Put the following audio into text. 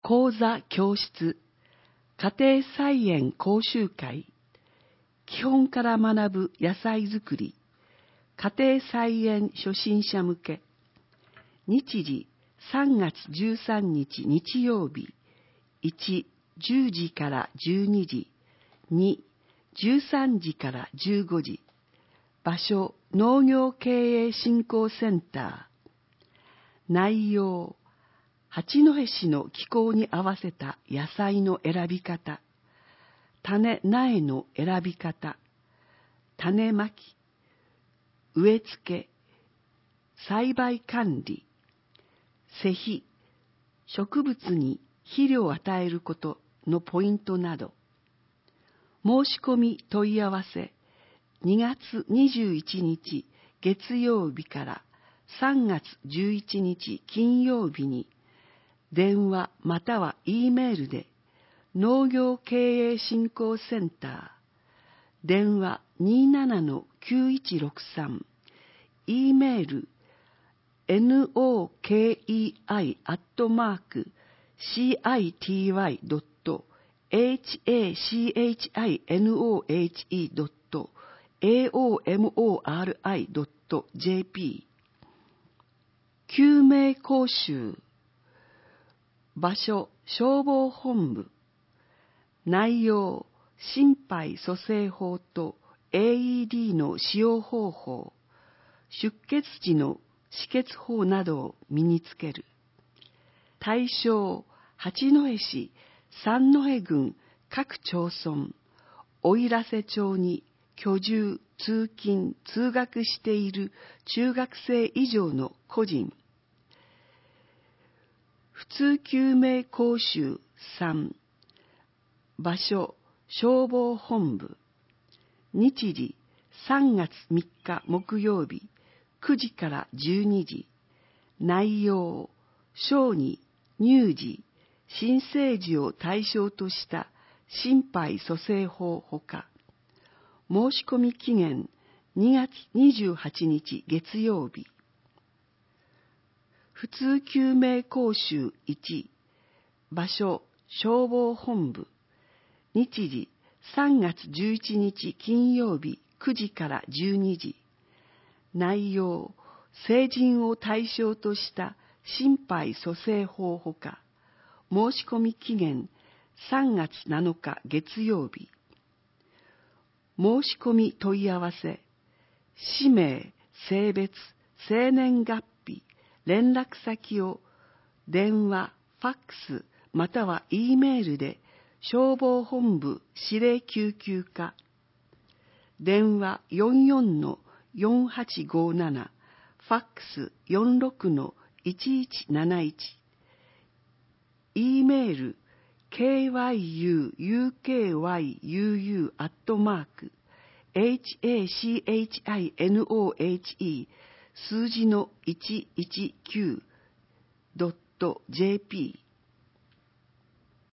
講座教室家庭菜園講習会基本から学ぶ野菜作り家庭菜園初心者向け日時3月13日日曜日1、10時から12時2、13時から15時場所農業経営振興センター内容八戸市の気候に合わせた野菜の選び方種苗の選び方種まき植え付け栽培管理施肥植物に肥料を与えることのポイントなど申し込み問い合わせ2月21日月曜日から3月11日金曜日に電話または E メールで農業経営振興センター電話 27-9163 E メール nokei@city.hachinohe.aomori.jp 救命講習場所消防本部内容心肺蘇生法と AED の使用方法出血時の止血法などを身につける対象八戸市三戸郡各町村奥入瀬町に居住通勤通学している中学生以上の個人普通救命講習3場所消防本部日時3月3日木曜日9時から12時内容小児乳児新生児を対象とした心肺蘇生法ほか申し込み期限2月28日月曜日普通救命講習1場所消防本部日時3月11日金曜日9時から12時内容成人を対象とした心肺蘇生法ほか申し込み期限3月7日月曜日申し込み問い合わせ氏名性別生年月日連絡先を電話ファックスまたは E メールで消防本部指令救急課電話 44-4857 ファックス 46-1171 E メール kyuukyu@hachinohe 数字の 119.jp